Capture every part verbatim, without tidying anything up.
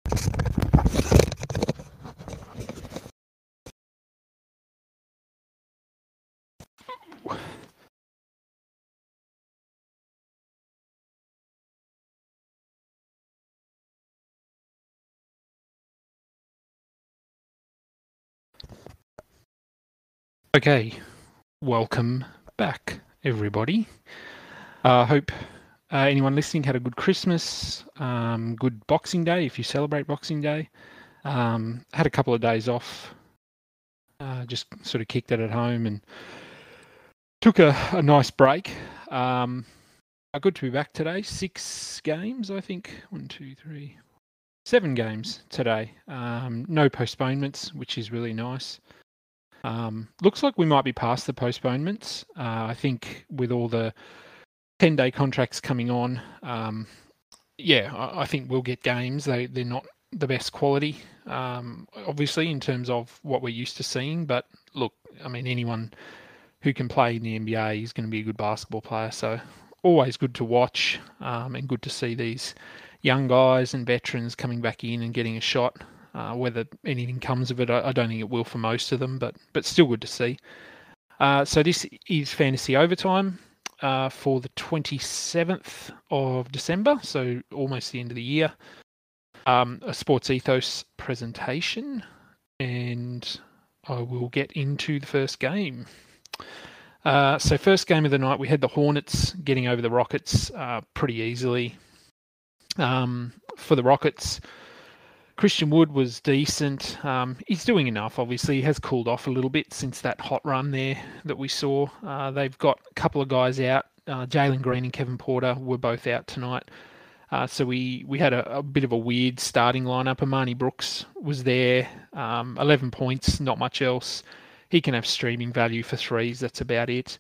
Okay, welcome back, everybody. I uh, hope uh, anyone listening had a good Christmas, um, good Boxing Day if you celebrate Boxing Day. Um, had a couple of days off, uh, just sort of kicked it at home and took a, a nice break. Um, good to be back today. Six games, I think. One, two, three, seven games today. Um, no postponements, which is really nice. Um, looks like we might be past the postponements. Uh, I think with all the ten-day contracts coming on, um, yeah, I, I think we'll get games. They, they're not the best quality, um, obviously, in terms of what we're used to seeing. But look, I mean, anyone who can play in the N B A is going to be a good basketball player. So always good to watch um, and good to see these young guys and veterans coming back in and getting a shot. Uh, whether anything comes of it, I, I don't think it will for most of them, but but still good to see. Uh, so this is Fantasy Overtime uh, for the twenty-seventh of December, so almost the end of the year. Um, a Sports Ethos presentation, and I will get into the first game. Uh, so first game of the night, we had the Hornets getting over the Rockets uh, pretty easily. Um, for the Rockets, Christian Wood was decent. Um, he's doing enough, obviously. He has cooled off a little bit since that hot run there that we saw. Uh, they've got a couple of guys out. Uh, Jalen Green and Kevin Porter were both out tonight. Uh, so we, we had a, a bit of a weird starting lineup. Amani Brooks was there. Um, eleven points, not much else. He can have streaming value for threes. That's about it.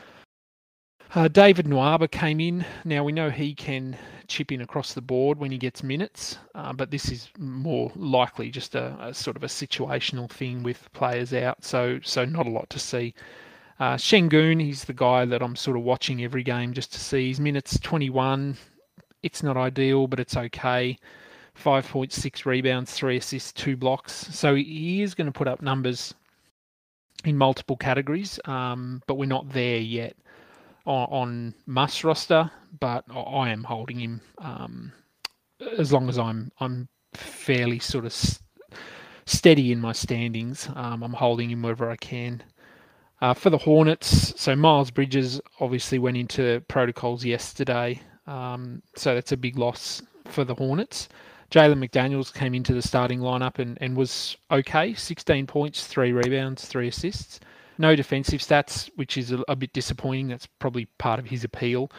Uh, David Nwaba came in. Now, we know he can chip in across the board when he gets minutes, uh, but this is more likely just a, a sort of a situational thing with players out, so so not a lot to see. Uh, Şengün, he's the guy that I'm sort of watching every game just to see his minutes. twenty-one, it's not ideal, but it's okay. five point six rebounds, three assists, two blocks. So he is going to put up numbers in multiple categories, um, but we're not there yet on, on must roster, but I am holding him um, as long as I'm I'm fairly sort of s- steady in my standings. Um, I'm holding him wherever I can. Uh, for the Hornets, so Miles Bridges obviously went into protocols yesterday, um, so that's a big loss for the Hornets. Jalen McDaniels came into the starting lineup and, and was okay, sixteen points, three rebounds, three assists. No defensive stats, which is a, a bit disappointing. That's probably part of his appeal.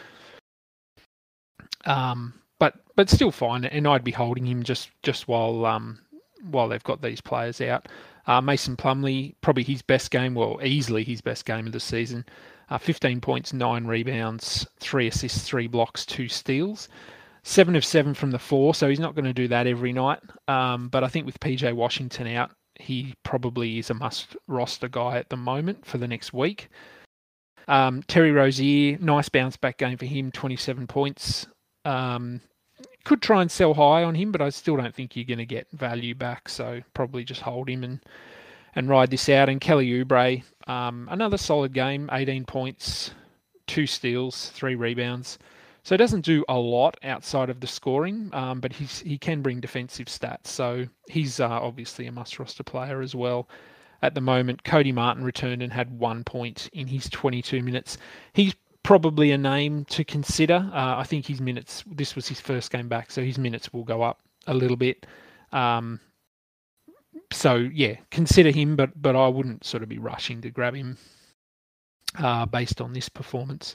Um, but but still fine, and I'd be holding him just just while um, while they've got these players out. Uh, Mason Plumlee, probably his best game, well, easily his best game of the season. Uh, fifteen points, nine rebounds, three assists, three blocks, two steals. Seven of seven from the four, so he's not going to do that every night. Um, but I think with P J Washington out, he probably is a must-roster guy at the moment for the next week. Um, Terry Rozier, nice bounce-back game for him, twenty-seven points. Um, could try and sell high on him, but I still don't think you're going to get value back, so probably just hold him and, and ride this out. And Kelly Oubre, um, another solid game, eighteen points, two steals, three rebounds. So he doesn't do a lot outside of the scoring, um, but he's he can bring defensive stats. So he's uh, obviously a must-roster player as well. At the moment, Cody Martin returned and had one point in his twenty-two minutes. He's probably a name to consider. Uh, I think his minutes, this was his first game back, so his minutes will go up a little bit. Um, so, yeah, consider him, but but I wouldn't sort of be rushing to grab him uh, based on this performance.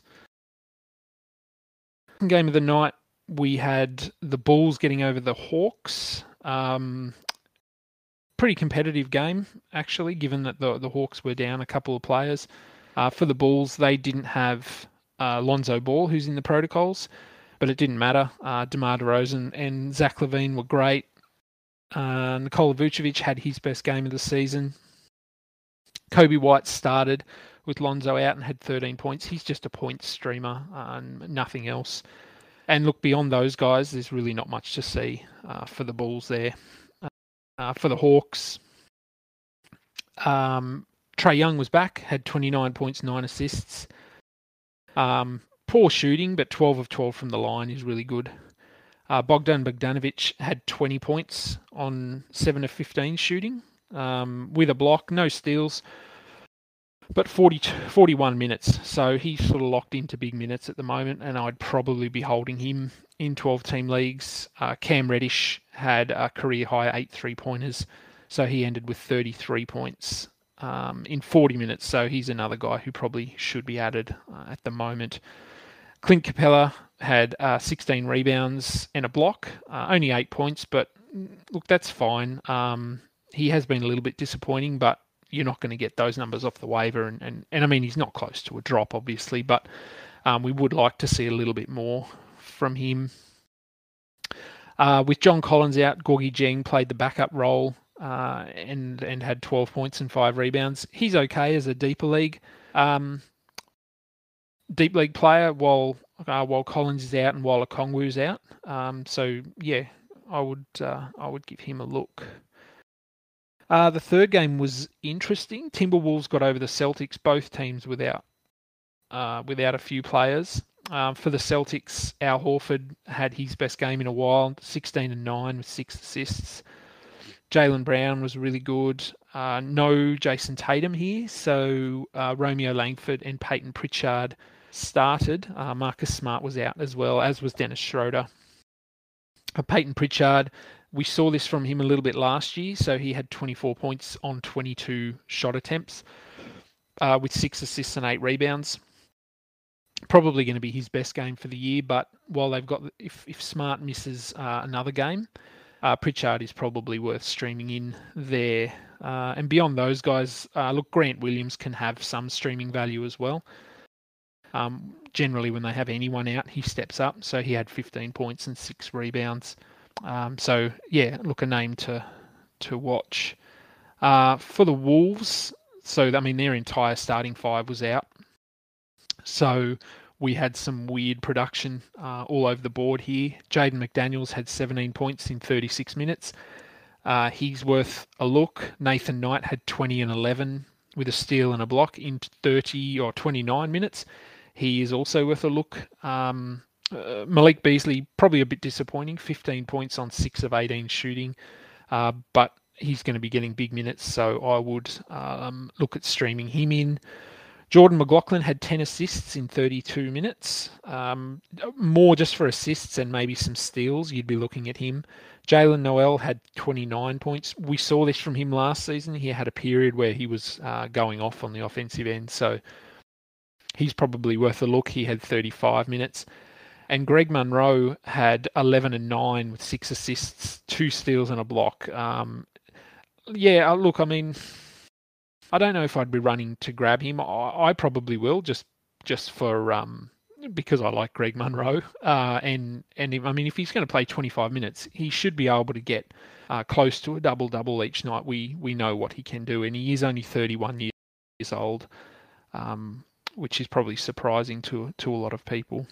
Game of the night, we had the Bulls getting over the Hawks. Um, pretty competitive game, actually, given that the, the Hawks were down a couple of players. Uh, for the Bulls, they didn't have uh, Lonzo Ball, who's in the protocols, but it didn't matter. Uh, DeMar DeRozan and Zach LaVine were great. Uh, Nikola Vucevic had his best game of the season. Kobe White started with Lonzo out and had thirteen points. He's just a point streamer, uh, nothing else. And look, beyond those guys, there's really not much to see uh, for the Bulls there. Uh, for the Hawks, um, Trae Young was back, had twenty-nine points, nine assists. Um, poor shooting, but twelve of twelve from the line is really good. Uh, Bogdan Bogdanovic had twenty points on seven of fifteen shooting, um, with a block, no steals, but forty, forty-one minutes. So he's sort of locked into big minutes at the moment, and I'd probably be holding him in twelve-team leagues. Uh, Cam Reddish had a career-high eight three-pointers, so he ended with thirty-three points um, in forty minutes. So he's another guy who probably should be added uh, at the moment. Clint Capella had uh, sixteen rebounds and a block, uh, only eight points, but look, that's fine. Um, he has been a little bit disappointing, but you're not going to get those numbers off the waiver. And, and, and I mean, he's not close to a drop, obviously, but um, we would like to see a little bit more from him. Uh, with John Collins out, Gorgie Dieng played the backup role uh, and, and had twelve points and five rebounds. He's okay as a deeper league. Um, deep league player while uh, while Collins is out and while Okongwu's out. Um, so yeah, I would uh, I would give him a look. Uh, the third game was interesting. Timberwolves got over the Celtics, both teams without uh, without a few players. Um, for the Celtics, Al Horford had his best game in a while, sixteen and nine with six assists. Jaylen Brown was really good. Uh, no Jason Tatum here, so uh, Romeo Langford and Peyton Pritchard started. Uh, Marcus Smart was out as well, as was Dennis Schroeder. Uh, Peyton Pritchard, we saw this from him a little bit last year, so he had twenty-four points on twenty-two shot attempts uh, with six assists and eight rebounds. Probably going to be his best game for the year, but while they've got, if, if Smart misses uh, another game, uh, Pritchard is probably worth streaming in there. Uh, and beyond those guys, uh, look, Grant Williams can have some streaming value as well. Um, generally, when they have anyone out, he steps up. So he had fifteen points and six rebounds. Um, so yeah, look, a name to to watch. Uh, for the Wolves, so I mean their entire starting five was out. So we had some weird production uh, all over the board here. Jaden McDaniels had seventeen points in thirty-six minutes. Uh, he's worth a look. Nathan Knight had twenty and eleven with a steal and a block in thirty or twenty-nine minutes. He is also worth a look. Um, uh, Malik Beasley, probably a bit disappointing, fifteen points on six of eighteen shooting, uh, but he's going to be getting big minutes, so I would um, look at streaming him in. Jordan McLaughlin had ten assists in thirty-two minutes, um, more just for assists and maybe some steals. You'd be looking at him. Jalen Noel had twenty-nine points. We saw this from him last season. He had a period where he was uh, going off on the offensive end, so he's probably worth a look. He had thirty-five minutes. And Greg Monroe had eleven and nine with six assists, two steals and a block. Um, yeah, look, I mean, I don't know if I'd be running to grab him. I, I probably will, just just for um, because I like Greg Monroe. Uh, and and if, I mean, if he's going to play twenty-five minutes, he should be able to get uh, close to a double double each night. We we know what he can do, and he is only thirty-one years old, um, which is probably surprising to to a lot of people.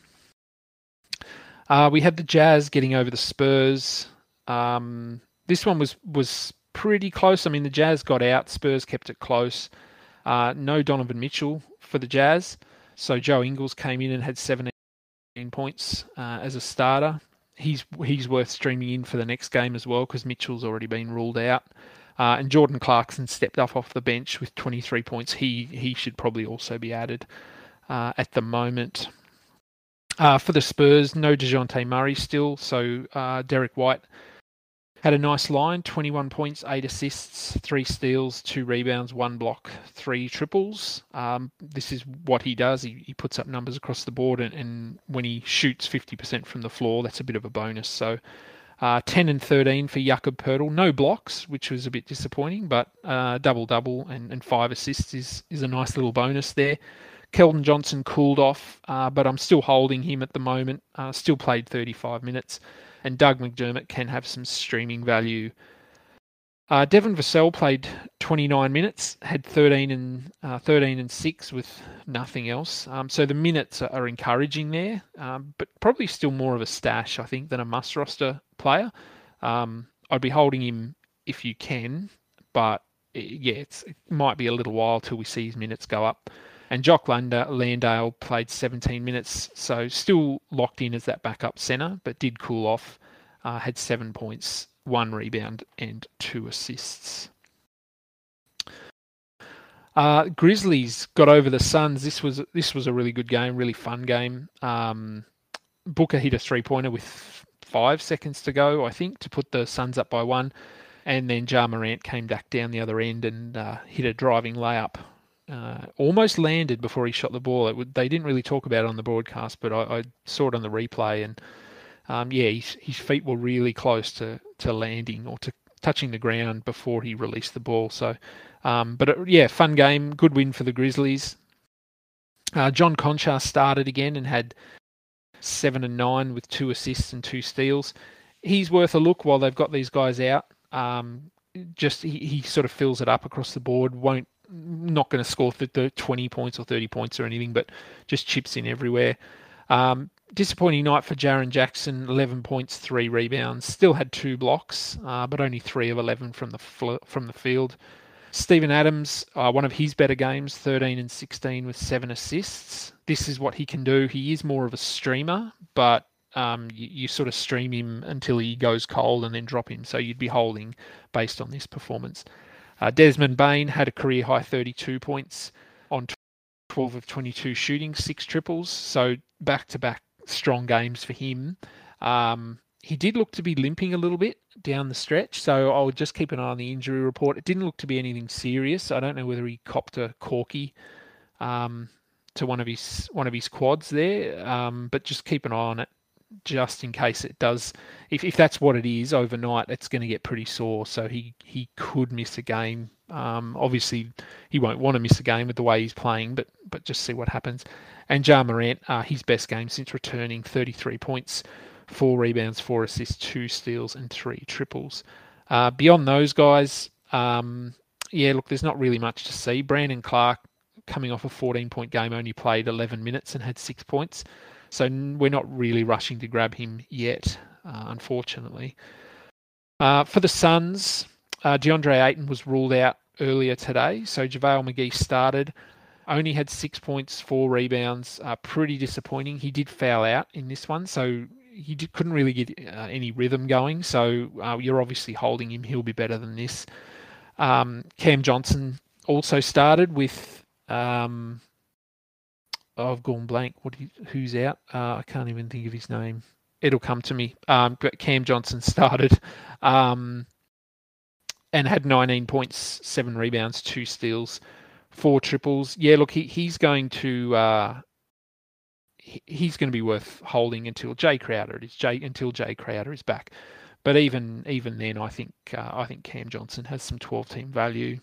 Uh, we had the Jazz getting over the Spurs. Um, this one was was pretty close. I mean, the Jazz got out. Spurs kept it close. Uh, no Donovan Mitchell for the Jazz. So Joe Ingles came in and had seventeen points uh, as a starter. He's he's worth streaming in for the next game as well because Mitchell's already been ruled out. Uh, and Jordan Clarkson stepped up off the bench with twenty-three points. He he should probably also be added uh, at the moment. Uh, for the Spurs, no DeJounte Murray still. So uh, Derek White had a nice line, twenty-one points, eight assists, three steals, two rebounds, one block, three triples. Um, this is what he does. He, he puts up numbers across the board, and, and when he shoots fifty percent from the floor, that's a bit of a bonus. So uh, ten and thirteen for Jakob Poeltl. No blocks, which was a bit disappointing, but uh, double-double and, and five assists is, is a nice little bonus there. Keldon Johnson cooled off, uh, but I'm still holding him at the moment. Uh, still played thirty-five minutes. And Doug McDermott can have some streaming value. Uh, Devon Vassell played twenty-nine minutes, had thirteen and uh, thirteen and six with nothing else. Um, so the minutes are, are encouraging there, um, but probably still more of a stash, I think, than a must roster player. Um, I'd be holding him if you can, but yeah, it's, it might be a little while till we see his minutes go up. And Jock Landale played seventeen minutes, so still locked in as that backup centre, but did cool off, uh, had seven points, one rebound and two assists. Uh, Grizzlies got over the Suns. This was this was a really good game, really fun game. Um, Booker hit a three-pointer with five seconds to go, I think, to put the Suns up by one. And then Ja Morant came back down the other end and uh, hit a driving layup. Uh, almost landed before he shot the ball. It would, they didn't really talk about it on the broadcast, but I, I saw it on the replay, and um, yeah, his, his feet were really close to, to landing or to touching the ground before he released the ball. So, um, but it, yeah, fun game, good win for the Grizzlies. Uh, John Conchar started again and had seven and nine with two assists and two steals. He's worth a look while they've got these guys out. Um, just he, he sort of fills it up across the board. Won't not going to score the, the twenty points or thirty points or anything, but just chips in everywhere. Um, disappointing night for Jaren Jackson. eleven points, three rebounds. Still had two blocks, uh, but only three of eleven from the fl- from the field. Steven Adams, uh, one of his better games, thirteen and sixteen with seven assists. This is what he can do. He is more of a streamer, but um, you, you sort of stream him until he goes cold and then drop him. So you'd be holding based on this performance. Uh, Desmond Bain had a career-high thirty-two points on twelve of twenty-two shooting, six triples. So back-to-back strong games for him. Um, he did look to be limping a little bit down the stretch, so I'll just keep an eye on the injury report. It didn't look to be anything serious. I don't know whether he copped a corky um, to one of his one of his quads there, um, but just keep an eye on it, just in case it does. If if that's what it is overnight, it's going to get pretty sore. So he, he could miss a game. Um, obviously, he won't want to miss a game with the way he's playing, but but just see what happens. And Ja Morant, uh, his best game since returning, thirty-three points, four rebounds, four assists, two steals, and three triples. Uh, beyond those guys, um, yeah, look, there's not really much to see. Brandon Clark, coming off a fourteen-point game, only played eleven minutes and had six points. So we're not really rushing to grab him yet, uh, unfortunately. Uh, for the Suns, uh, DeAndre Ayton was ruled out earlier today. So JaVale McGee started, only had six points, four rebounds. Uh, pretty disappointing. He did foul out in this one, so he did, couldn't really get uh, any rhythm going. So uh, you're obviously holding him. He'll be better than this. Um, Cam Johnson also started with... Um, Oh, I've gone blank. What? Who's out? Uh, I can't even think of his name. It'll come to me. Um, but Cam Johnson started um, and had nineteen points, seven rebounds, two steals, four triples. Yeah, look, he he's going to uh, he, he's going to be worth holding until Jay Crowder is Jay until Jay Crowder is back. But even even then, I think uh, I think Cam Johnson has some twelve-team value.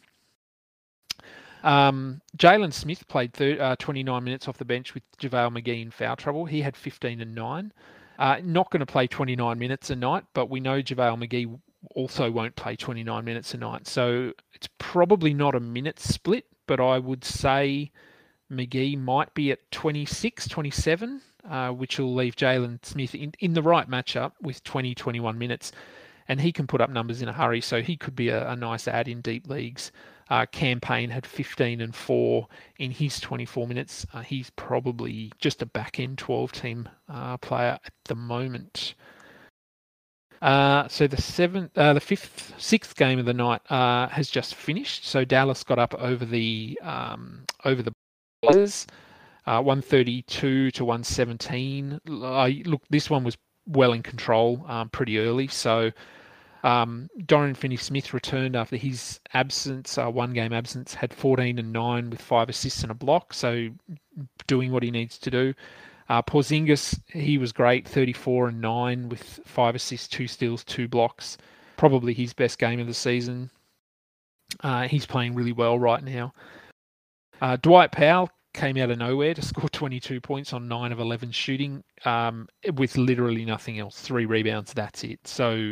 Um, Jalen Smith played thir- uh, twenty-nine minutes off the bench with JaVale McGee in foul trouble. He had fifteen and nine. Uh, not going to play twenty-nine minutes a night, but we know JaVale McGee also won't play twenty-nine minutes a night. So it's probably not a minute split, but I would say McGee might be at twenty-six, twenty-seven, uh, which will leave Jalen Smith in, in the right matchup with twenty, twenty-one minutes. And he can put up numbers in a hurry, so he could be a, a nice add in deep leagues. Uh, Cam Payne had fifteen and four in his twenty-four minutes. Uh, he's probably just a back-end twelve-team uh, player at the moment. Uh, so the seventh, uh, the fifth, sixth game of the night uh, has just finished. So Dallas got up over the um, over the Blazers, uh, one thirty-two to one seventeen. Uh, look, this one was well in control um, pretty early. So. Um, Dorian Finney-Smith returned after his absence, uh, one game absence, had fourteen and nine with five assists and a block, so doing what he needs to do. Uh, Porzingis, he was great, thirty-four and nine with five assists, two steals, two blocks. Probably his best game of the season. Uh, he's playing really well right now. Uh, Dwight Powell came out of nowhere to score twenty-two points on nine of eleven shooting um, with literally nothing else. Three rebounds, that's it. So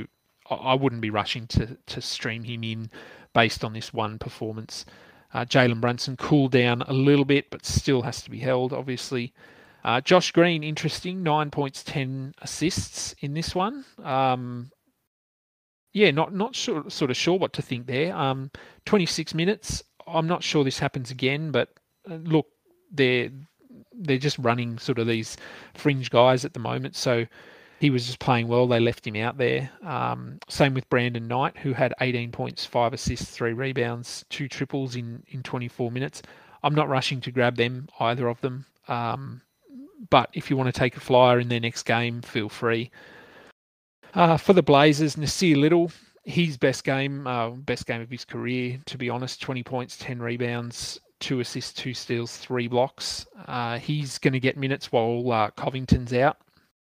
I, I wouldn't be rushing to to stream him in based on this one performance. Uh, Jalen Brunson cooled down a little bit, but still has to be held, obviously. Uh, Josh Green, interesting, nine points, ten assists in this one. Um, yeah, not not sure, sort of sure what to think there. Um, twenty-six minutes. I'm not sure this happens again, but uh, look, they're they're just running sort of these fringe guys at the moment. So he was just playing well. They left him out there. Um, same with Brandon Knight, who had eighteen points, five assists, three rebounds, two triples in, in twenty-four minutes. I'm not rushing to grab them, either of them. Um, but if you want to take a flyer in their next game, feel free. Uh, for the Blazers, Nasir Little, his best game, uh, best game of his career, to be honest, twenty points, ten rebounds, two assists, two steals, three blocks. Uh, he's going to get minutes while uh, Covington's out.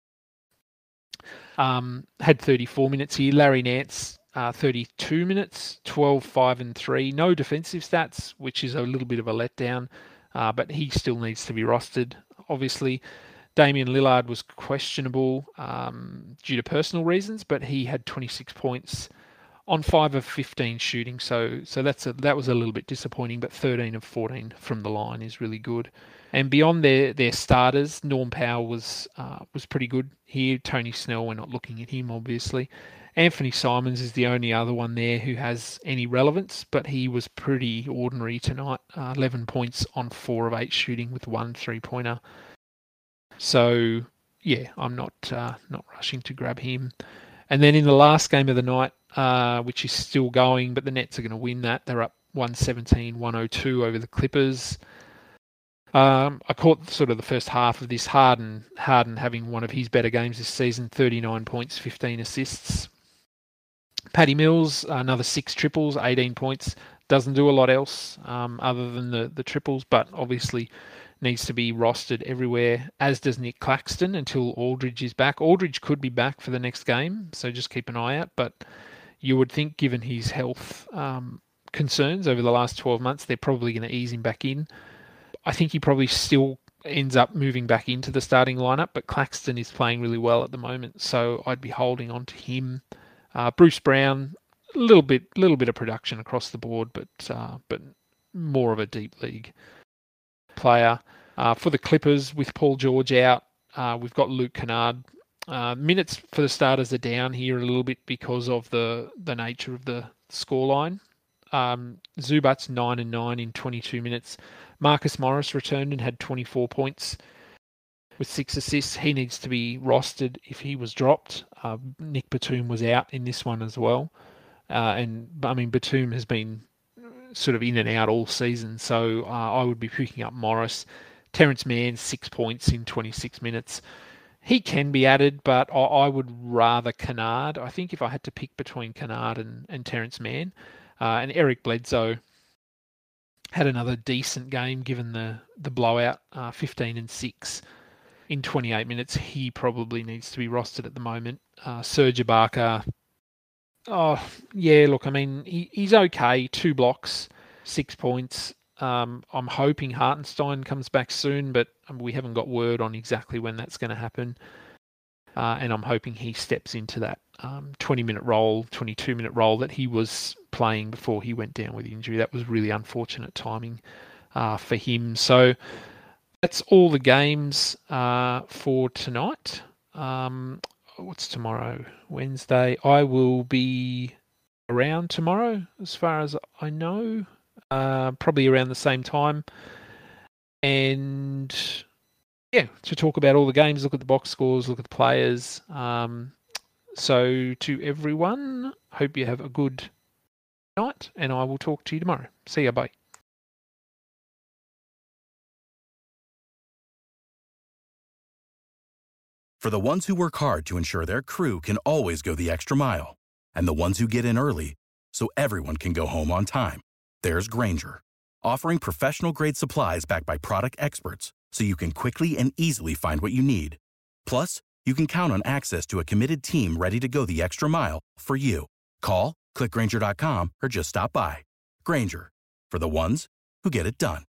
Um, had thirty-four minutes here. Larry Nance, uh, thirty-two minutes, twelve, five, and three. No defensive stats, which is a little bit of a letdown, uh, but he still needs to be rostered, obviously. Damian Lillard was questionable um, due to personal reasons, but he had twenty-six points on five of fifteen shooting, so so that's a, that was a little bit disappointing, but thirteen of fourteen from the line is really good. And beyond their, their starters, Norm Powell was uh, was pretty good here. Tony Snell, we're not looking at him, obviously. Anthony Simons is the only other one there who has any relevance, but he was pretty ordinary tonight. Uh, eleven points on four of eight shooting with one three-pointer. So, yeah, I'm not uh, not rushing to grab him. And then in the last game of the night, uh, which is still going, but the Nets are going to win that. They're up one seventeen one oh two over the Clippers. Um, I caught sort of the first half of this. Harden, Harden having one of his better games this season, thirty-nine points, fifteen assists. Patty Mills, another six triples, eighteen points. Doesn't do a lot else um, other than the, the triples, but obviously needs to be rostered everywhere, as does Nick Claxton until Aldridge is back. Aldridge could be back for the next game, so just keep an eye out. But you would think, given his health um, concerns over the last twelve months, they're probably going to ease him back in. I think he probably still ends up moving back into the starting lineup, but Claxton is playing really well at the moment, so I'd be holding on to him. Uh, Bruce Brown, a little bit, little bit of production across the board, but uh, but more of a deep league player. Uh, for the Clippers, with Paul George out, uh, we've got Luke Kennard. Uh, minutes for the starters are down here a little bit because of the, the nature of the scoreline. Um, Zubac's nine and nine in twenty-two minutes. Marcus Morris returned and had twenty-four points with six assists. He needs to be rostered if he was dropped. Uh, Nick Batum was out in this one as well. Uh, and, I mean, Batum has been sort of in and out all season, so uh, I would be picking up Morris. Terrence Mann, six points in twenty-six minutes. He can be added, but I, I would rather Kennard. I think if I had to pick between Kennard and, and Terrence Mann, uh, and Eric Bledsoe had another decent game given the, the blowout, uh, fifteen and six in twenty-eight minutes. He probably needs to be rostered at the moment. Uh, Serge Ibaka, oh, yeah, look, I mean, he, he's okay. Two blocks, six points. Um, I'm hoping Hartenstein comes back soon, but we haven't got word on exactly when that's going to happen. Uh, and I'm hoping he steps into that um, twenty-minute role, twenty-two-minute role that he was playing before he went down with injury. That was really unfortunate timing uh, for him. So that's all the games uh, for tonight. Um, what's tomorrow? Wednesday. I will be around tomorrow, as far as I know. Uh, probably around the same time. And yeah, to talk about all the games, look at the box scores, look at the players. Um, so to everyone, hope you have a good night, and I will talk to you tomorrow. See ya, bye. For the ones who work hard to ensure their crew can always go the extra mile, and the ones who get in early so everyone can go home on time, there's Grainger, offering professional-grade supplies backed by product experts so you can quickly and easily find what you need. Plus, you can count on access to a committed team ready to go the extra mile for you. Call, click Grainger dot com, or just stop by. Grainger, for the ones who get it done.